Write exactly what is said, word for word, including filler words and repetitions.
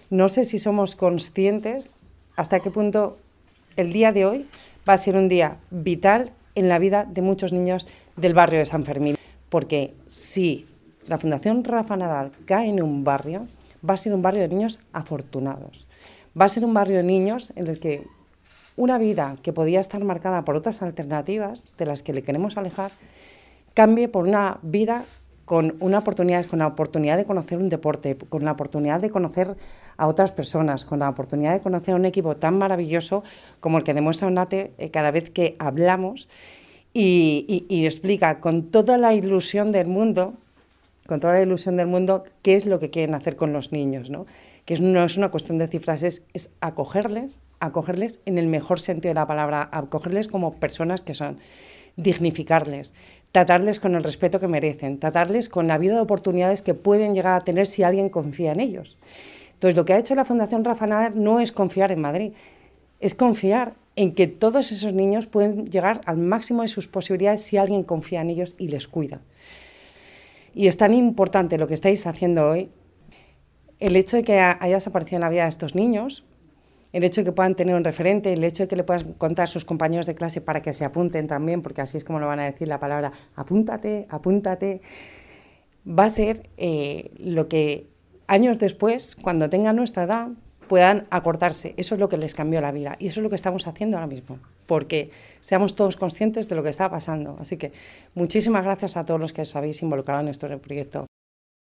No sé si somos conscientes hasta qué punto el día de hoy va a ser un día vital en la vida de muchos niños del barrio de San Fermín. Porque si la Fundación Rafa Nadal cae en un barrio, va a ser un barrio de niños afortunados. Va a ser un barrio de niños en el que una vida que podía estar marcada por otras alternativas de las que le queremos alejar, cambie por una vida con una oportunidad, con la oportunidad de conocer un deporte, con la oportunidad de conocer a otras personas, con la oportunidad de conocer a un equipo tan maravilloso como el que demuestra Onate eh, cada vez que hablamos y, y, y explica con toda la ilusión del mundo, con toda la ilusión del mundo, qué es lo que quieren hacer con los niños, ¿no? Que es, no es una cuestión de cifras, es, es acogerles, acogerles en el mejor sentido de la palabra, acogerles como personas que son, dignificarles, tratarles con el respeto que merecen, tratarles con la vida de oportunidades que pueden llegar a tener si alguien confía en ellos. Entonces, lo que ha hecho la Fundación Rafa Nadal no es confiar en Madrid, es confiar en que todos esos niños pueden llegar al máximo de sus posibilidades si alguien confía en ellos y les cuida. Y es tan importante lo que estáis haciendo hoy, el hecho de que hayas aparecido en la vida de estos niños, el hecho de que puedan tener un referente, el hecho de que le puedas contar a sus compañeros de clase para que se apunten también, porque así es como lo van a decir la palabra apúntate, apúntate, va a ser eh, lo que años después, cuando tengan nuestra edad, puedan acordarse. Eso es lo que les cambió la vida y eso es lo que estamos haciendo ahora mismo, porque seamos todos conscientes de lo que está pasando. Así que muchísimas gracias a todos los que os habéis involucrado en este proyecto.